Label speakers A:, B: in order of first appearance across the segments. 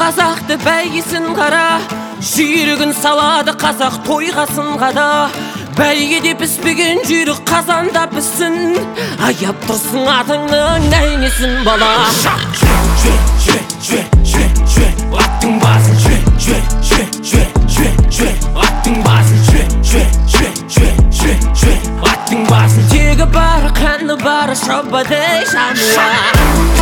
A: қазақты бәйгесін қара, жүйрігін салады қазақ тойға сынғада. Бәйгеде піспеген жүйрік қазанда піссін, аяп тұрсың атыңның нәйнесін бала.
B: Аттың басын аттың басын
A: тегі бары қаны бары шабадай жануар.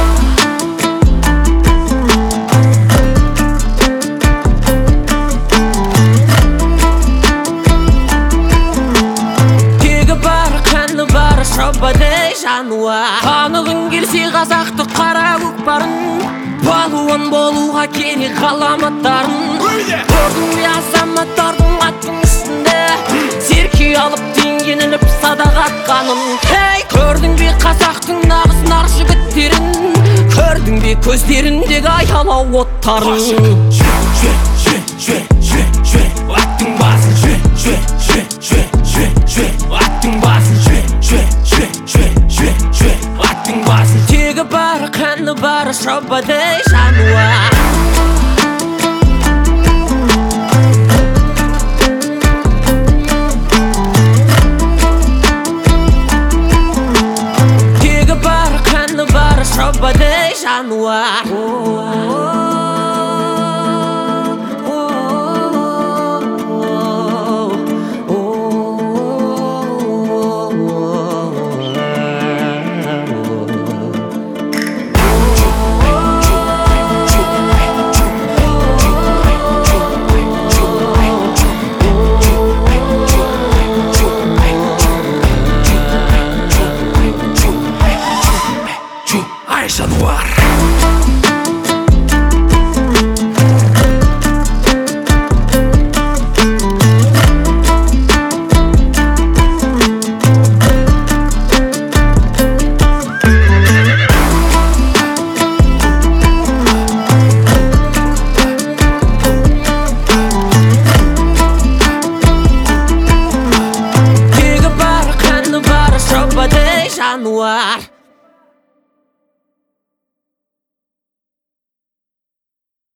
A: Шабадай жануар. Танығың келсе қазақты қара көкпарын, балуан болуға керек ғаламаттарын. Көрдің бе азаматтардың аттың үстінде серке алып теңгенініп садақ атқанын? Көрдің бе қазақтың нағыз нар жігіттерін? Көрдің бе көздеріндегі аялау оттарын?
B: Аттың басын аттың басын аттың басын
A: тегі бары қаны бары шабадай жануар. Тегі бары қаны бары шабадай жануар.
B: Ай, жануар.
A: Тегі бары қаны бары шабадай жануар.